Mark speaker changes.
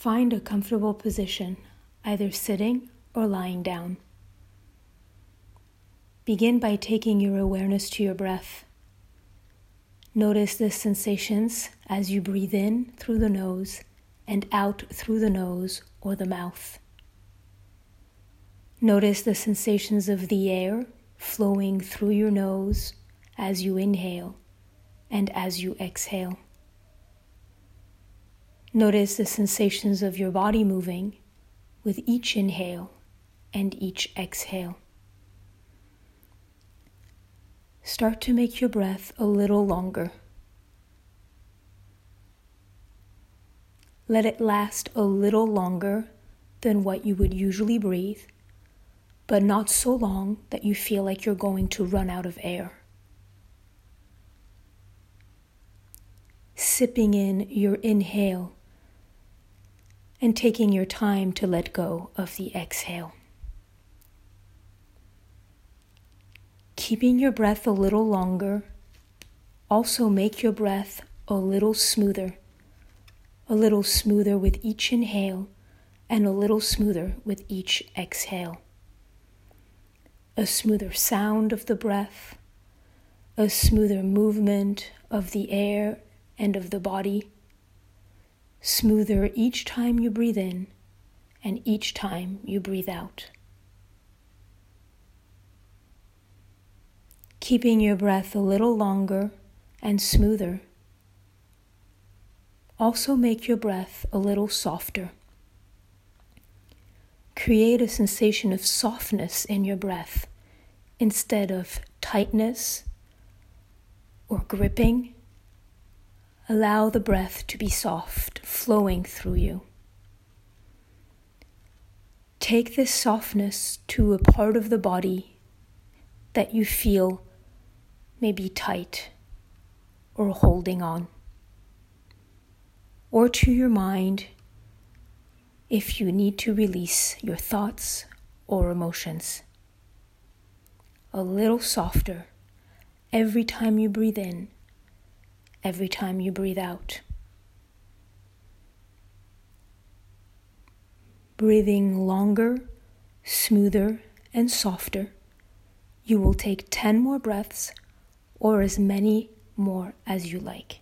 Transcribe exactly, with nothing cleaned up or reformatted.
Speaker 1: Find a comfortable position, either sitting or lying down. Begin by taking your awareness to your breath. Notice the sensations as you breathe in through the nose and out through the nose or the mouth. Notice the sensations of the air flowing through your nose as you inhale and as you exhale. Notice the sensations of your body moving with each inhale and each exhale. Start to make your breath a little longer. Let it last a little longer than what you would usually breathe, but not so long that you feel like you're going to run out of air. Sipping in your inhale and taking your time to let go of the exhale. Keeping your breath a little longer, also make your breath a little smoother, a little smoother with each inhale and a little smoother with each exhale. A smoother sound of the breath, a smoother movement of the air and of the body, smoother each time you breathe in and each time you breathe out. Keeping your breath a little longer and smoother. Also make your breath a little softer. Create a sensation of softness in your breath instead of tightness or gripping. Allow the breath to be soft, flowing through you. Take this softness to a part of the body that you feel may be tight or holding on, or to your mind if you need to release your thoughts or emotions. A little softer every time you breathe in, every time you breathe out. Breathing longer, smoother, and softer, you will take ten more breaths or as many more as you like.